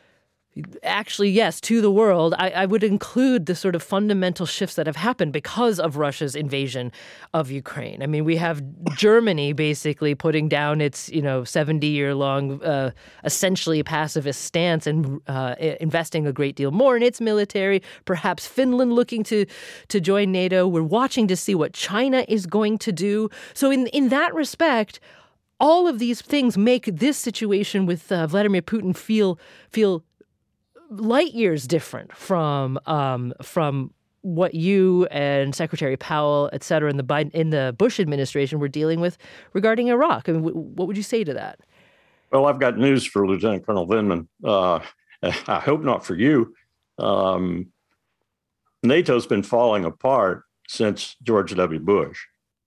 Actually, yes, to the world, I, I would include the sort of fundamental shifts that have happened because of Russia's invasion of Ukraine. I mean, we have Germany basically putting down its, you know, seventy-year-long, uh, essentially pacifist stance and uh, investing a great deal more in its military. Perhaps Finland looking to to join NATO. We're watching to see what China is going to do. So in in that respect, all of these things make this situation with uh, Vladimir Putin feel feel. light years different from um, from what you and Secretary Powell, et cetera, in the Biden, in the Bush administration were dealing with regarding Iraq. I mean, w- what would you say to that? Well, I've got news for Lieutenant Colonel Vindman. Uh, I hope not for you. Um, NATO's been falling apart since George W. Bush.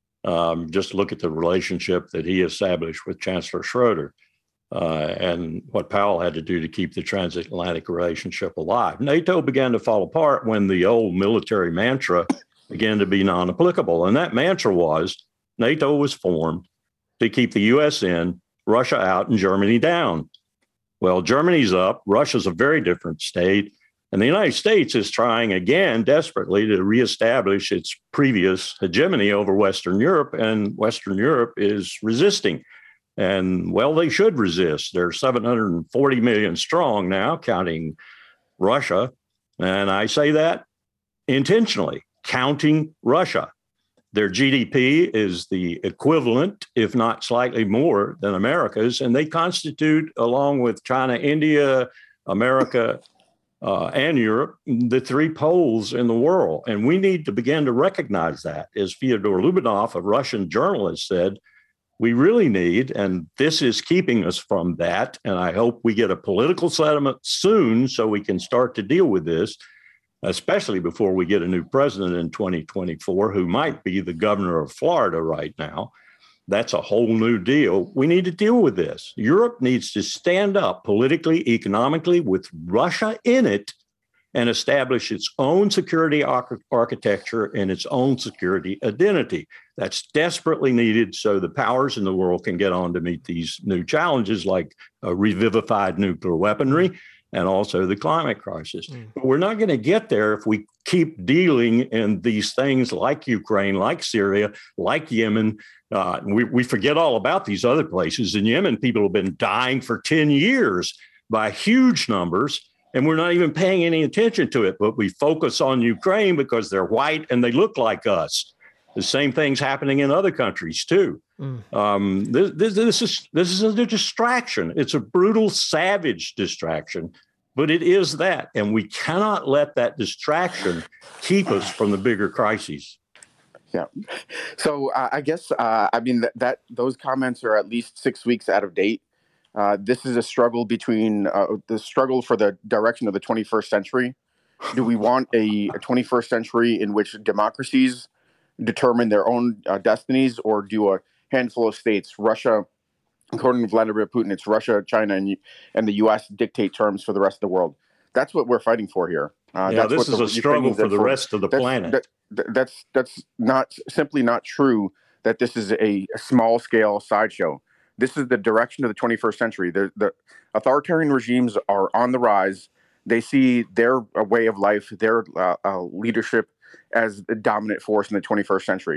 Um, just look at the relationship that he established with Chancellor Schroeder. Uh, and what Powell had to do to keep the transatlantic relationship alive. NATO began to fall apart when the old military mantra began to be non-applicable. And that mantra was NATO was formed to keep the U S in, Russia out, and Germany down. Well, Germany's up. Russia's a very different state. And the United States is trying again desperately to reestablish its previous hegemony over Western Europe. And Western Europe is resisting. And, well, they should resist. They're seven hundred forty million strong now, counting Russia. And I say that intentionally, counting Russia. Their G D P is the equivalent, if not slightly more, than America's. And they constitute, along with China, India, America, uh, and Europe, the three poles in the world. And we need to begin to recognize that. As Fyodor Lyubimov, a Russian journalist, said, we really need, and this is keeping us from that, and I hope we get a political settlement soon so we can start to deal with this, especially before we get a new president in twenty twenty-four who might be the governor of Florida right now. That's a whole new deal. We need to deal with this. Europe needs to stand up politically, economically, with Russia in it, and establish its own security arch- architecture and its own security identity. That's desperately needed so the powers in the world can get on to meet these new challenges like uh, revivified nuclear weaponry and also the climate crisis. Mm. But we're not going to get there if we keep dealing in these things like Ukraine, like Syria, like Yemen. Uh, we, we forget all about these other places. In Yemen, people have been dying for ten years by huge numbers. And we're not even paying any attention to it, but we focus on Ukraine because they're white and they look like us. The same thing's happening in other countries too. Mm. Um, this, this, this is this is a distraction. It's a brutal, savage distraction, but it is that, and we cannot let that distraction keep us from the bigger crises. Yeah. So uh, I guess uh, I mean that, that those comments are at least six weeks out of date. Uh, this is a struggle between uh, the struggle for the direction of the twenty-first century. Do we want a, a twenty-first century in which democracies determine their own uh, destinies, or do a handful of states, Russia, according to Vladimir Putin, it's Russia, China, and, and the U S dictate terms for the rest of the world? That's what we're fighting for here. Uh, yeah, that's this what is a struggle for the for. rest of the that's, planet. That, that's that's not simply not true. That this is a, a small scale sideshow. This is the direction of the twenty-first century. The, the authoritarian regimes are on the rise. They see their uh, way of life, their uh, uh, leadership as the dominant force in the twenty-first century.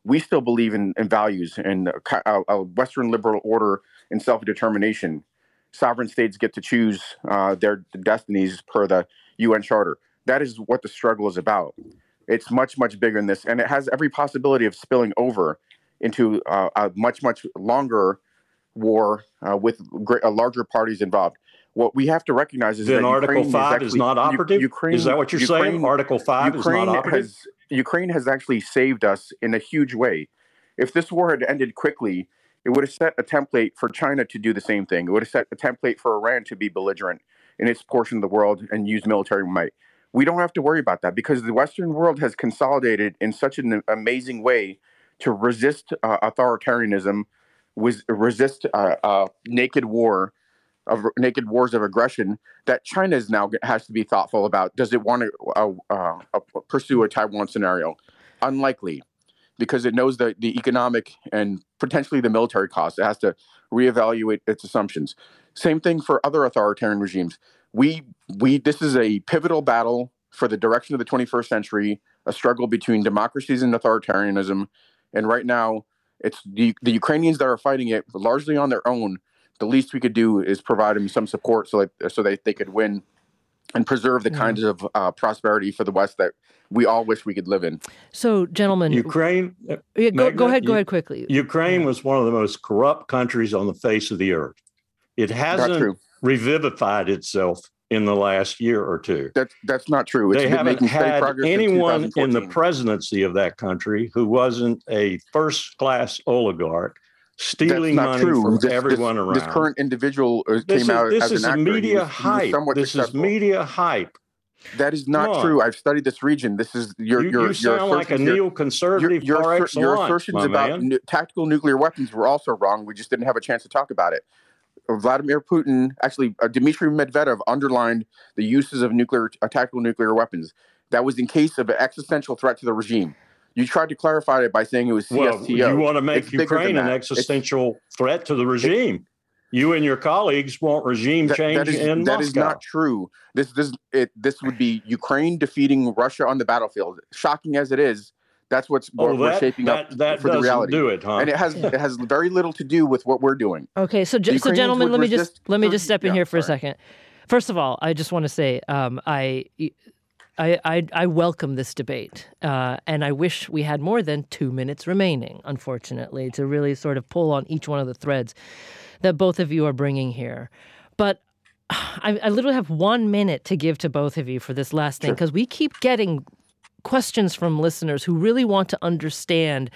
we still believe in, in values and a, a Western liberal order and self-determination. Sovereign states get to choose uh, their destinies per the U N Charter. That is what the struggle is about. It's much, much bigger than this, and it has every possibility of spilling over into uh, a much, much longer war uh, with great, uh, larger parties involved. What we have to recognize is then that Article Ukraine five is, is actually, not operative? Ukraine, is that what you're Ukraine, saying? Article five Ukraine is not operative? Has, Ukraine has actually saved us in a huge way. If this war had ended quickly, it would have set a template for China to do the same thing. It would have set a template for Iran to be belligerent in its portion of the world and use military might. We don't have to worry about that because the Western world has consolidated in such an amazing way to resist uh, authoritarianism, with, resist uh, uh, naked war, of naked wars of aggression, that China is now has to be thoughtful about. Does it want to uh, uh, uh, pursue a Taiwan scenario? Unlikely, because it knows the, the economic and potentially the military costs. It has to reevaluate its assumptions. Same thing for other authoritarian regimes. We we this is a pivotal battle for the direction of the twenty-first century, a struggle between democracies and authoritarianism. And right now, it's the, the Ukrainians that are fighting it largely on their own. The least we could do is provide them some support so that so that they could win and preserve the yeah. kinds of uh, prosperity for the West that we all wish we could live in. So, gentlemen, Ukraine. Uh, yeah, go, Magna, go ahead. Go U- ahead quickly. Ukraine yeah. was one of the most corrupt countries on the face of the earth. It hasn't revivified itself in the last year or two. That's that's not true. It's they been haven't making had progress anyone in, in the presidency of that country who wasn't a first-class oligarch stealing money true. from this, everyone this, around. This current individual uh, this came is, out this as is an actor. Media he was, hype. he was this successful. is media hype. That is not true. I've studied this region. This is your you, your you sound your like a neoconservative your, par your, excellence, your assertions about n- tactical nuclear weapons were also wrong. We just didn't have a chance to talk about it. Vladimir Putin, actually, uh, Dmitry Medvedev underlined the uses of nuclear uh, tactical nuclear weapons. That was in case of an existential threat to the regime. You tried to clarify it by saying it was C S T O. Well, you want to make it's Ukraine an existential it's, threat to the regime. You and your colleagues want regime that, change that is, in that Moscow. That is not true. This this it this would be Ukraine defeating Russia on the battlefield. Shocking as it is, that's what's oh, what that, we're shaping that, up that for the reality. Do it, huh? And it has yeah. it has very little to do with what we're doing. Okay, so ju- so gentlemen, let me just let me just step in yeah, here for sorry. a second. First of all, I just want to say um, I. I, I, I welcome this debate, uh, and I wish we had more than two minutes remaining, unfortunately, to really sort of pull on each one of the threads that both of you are bringing here. But I, I literally have one minute to give to both of you for this last thing, because sure. we keep getting questions from listeners who really want to understand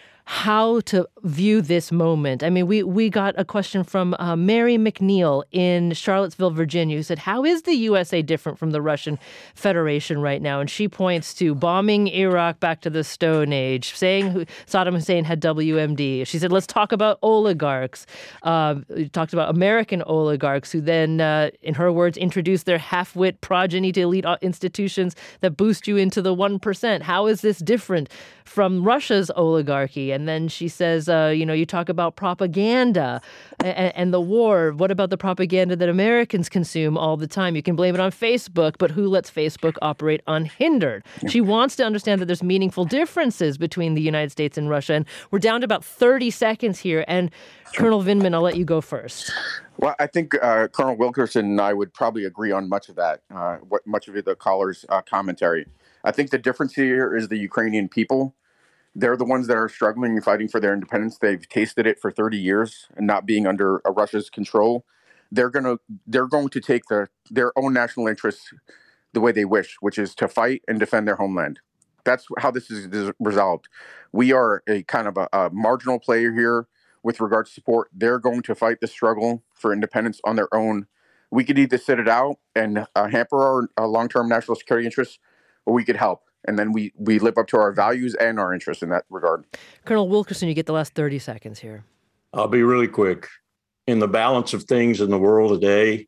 how to view this moment. I mean, we, we got a question from uh, Mary McNeil in Charlottesville, Virginia, who said, how is the U S A different from the Russian Federation right now? And she points to bombing Iraq back to the Stone Age, saying who, Saddam Hussein had W M D. She said, let's talk about oligarchs. Uh, we talked about American oligarchs who then, uh, in her words, introduced their half-wit progeny to elite institutions that boost you into the one percent. How is this different from Russia's oligarchy? And then she says, uh, you know, you talk about propaganda and, and the war. What about the propaganda that Americans consume all the time? You can blame it on Facebook, but who lets Facebook operate unhindered? Yeah. She wants to understand that there's meaningful differences between the United States and Russia. And we're down to about thirty seconds here. And sure. Colonel Vindman, I'll let you go first. Well, I think uh, Colonel Wilkerson and I would probably agree on much of that, uh, what much of the caller's uh, commentary. I think the difference here is the Ukrainian people. They're the ones that are struggling and fighting for their independence. They've tasted it for thirty years and not being under uh, Russia's control. They're gonna they're going to take the their own national interests the way they wish, which is to fight and defend their homeland. That's how this is resolved. We are a kind of a, a marginal player here with regard to support. They're going to fight the struggle for independence on their own. We could either sit it out and uh, hamper our uh, long-term national security interests, or we could help. And then we, we live up to our values and our interests in that regard. Colonel Wilkerson, you get the last thirty seconds here. I'll be really quick. In the balance of things in the world today,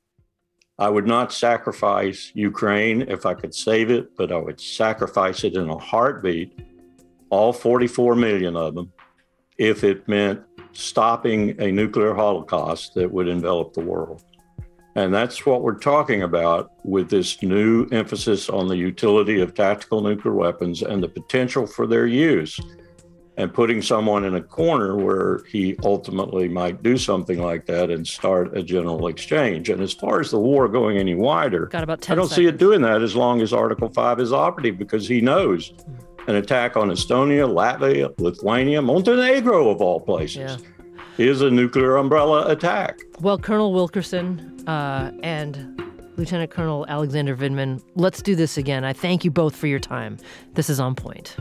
I would not sacrifice Ukraine if I could save it, but I would sacrifice it in a heartbeat, all forty-four million of them, if it meant stopping a nuclear holocaust that would envelop the world. And that's what we're talking about with this new emphasis on the utility of tactical nuclear weapons and the potential for their use. and putting someone in a corner where he ultimately might do something like that and start a general exchange. And as far as the war going any wider, Got about ten I don't seconds. see it doing that as long as Article five is operative, because he knows an attack on Estonia, Latvia, Lithuania, Montenegro of all places Yeah. is a nuclear umbrella attack. Well, Colonel Wilkerson uh, and Lieutenant Colonel Alexander Vindman, let's do this again. I thank you both for your time. This is On Point.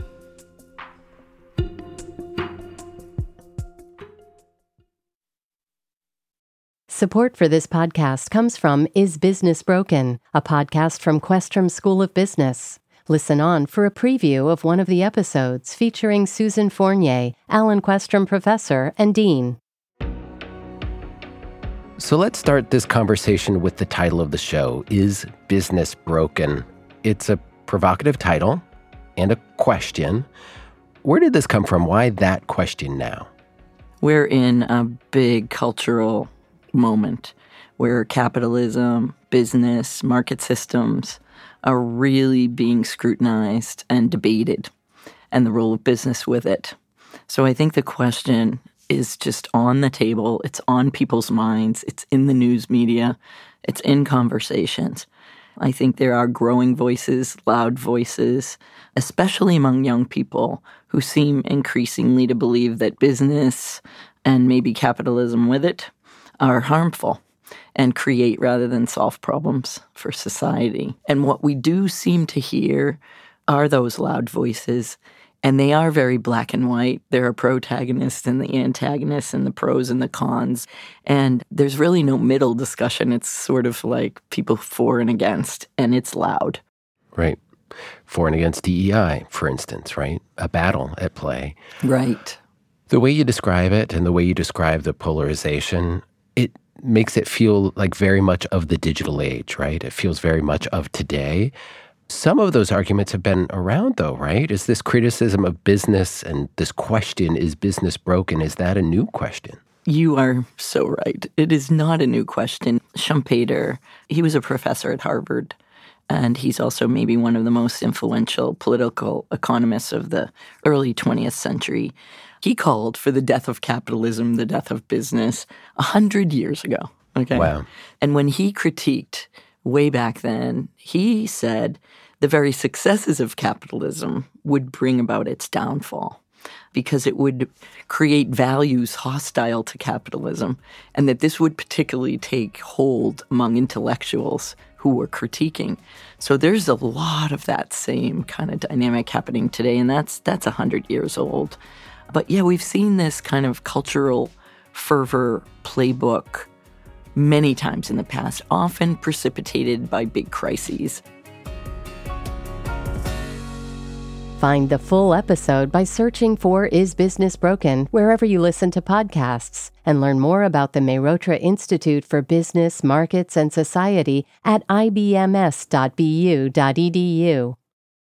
Support for this podcast comes from Is Business Broken, a podcast from Questrom School of Business. Listen on for a preview of one of the episodes featuring Susan Fournier, Alan Questrom Professor and Dean. So let's start this conversation with the title of the show, Is Business Broken? It's a provocative title and a question. Where did this come from? Why that question now? We're in a big cultural moment where capitalism, business, market systems are really being scrutinized and debated, and the role of business with it. So I think the question is just on the table. It's on people's minds. It's in the news media. It's in conversations. I think there are growing voices, loud voices, especially among young people who seem increasingly to believe that business and maybe capitalism with it are harmful and create rather than solve problems for society. And what we do seem to hear are those loud voices, and they are very black and white. There are protagonists and the antagonists and the pros and the cons, and there's really no middle discussion. It's sort of like people for and against, and it's loud. Right. For and against D E I, for instance, right? A battle at play. Right. The way you describe it and the way you describe the polarization, it makes it feel like very much of the digital age, right? It feels very much of today. Some of those arguments have been around, though, right? Is this criticism of business and this question, is business broken, is that a new question? You are so right. It is not a new question. Schumpeter, he was a professor at Harvard, and he's also maybe one of the most influential political economists of the early twentieth century. He called for the death of capitalism, the death of business, a hundred years ago. Okay. Wow. And when he critiqued way back then, he said the very successes of capitalism would bring about its downfall because it would create values hostile to capitalism, and that this would particularly take hold among intellectuals who were critiquing. So there's a lot of that same kind of dynamic happening today, and that's that's one hundred years old. But yeah, we've seen this kind of cultural fervor playbook many times in the past, often precipitated by big crises. Find the full episode by searching for Is Business Broken wherever you listen to podcasts, and learn more about the Mehrotra Institute for Business, Markets, and Society at I B M S dot B U dot E D U.